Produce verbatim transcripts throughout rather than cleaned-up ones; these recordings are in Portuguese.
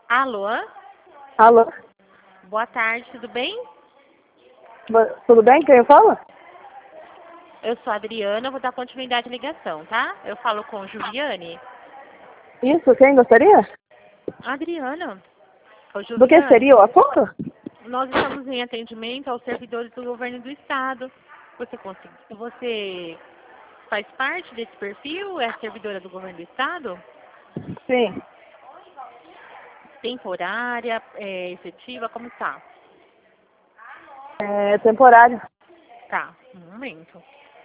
Alô? Alô? Boa tarde, tudo bem? Bo- Tudo bem? Quem fala? Eu sou a Adriana, eu vou dar continuidade à ligação, tá? Eu falo com Juliane. Isso, quem gostaria? Adriana, ô Do que Juliane, seria o assunto? nós estamos em atendimento aos servidores do governo do estado. Você conseguiu? Você faz parte desse perfil? É servidora do governo do estado? Sim. Temporária, é, efetiva, como tá? É temporário. Tá, um momento.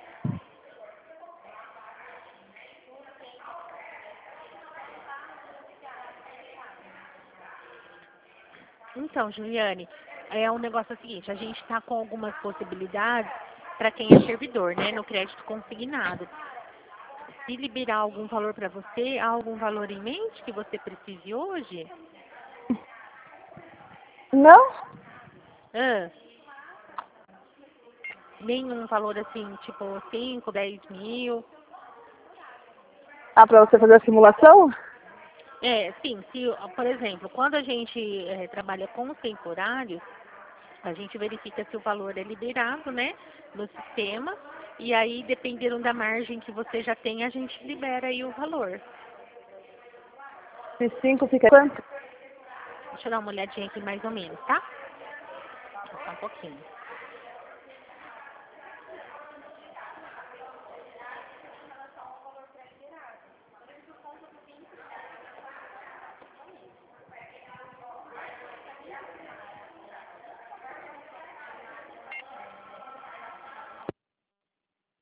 Então, Juliane, é um negócio seguinte, a gente está com algumas possibilidades para quem é servidor, né, no crédito consignado. Se liberar algum valor para você, há algum valor em mente que você precise hoje? Não? Ah, nenhum valor assim, tipo cinco, dez mil? Ah, pra você fazer a simulação? É, sim, se, por exemplo, quando a gente eh, trabalha com os temporários, a gente verifica se o valor é liberado, né, no sistema, e aí, dependendo da margem que você já tem, a gente libera aí o valor. Se cinco fica quanto? Deixa eu dar uma olhadinha aqui mais ou menos, tá? Só um pouquinho.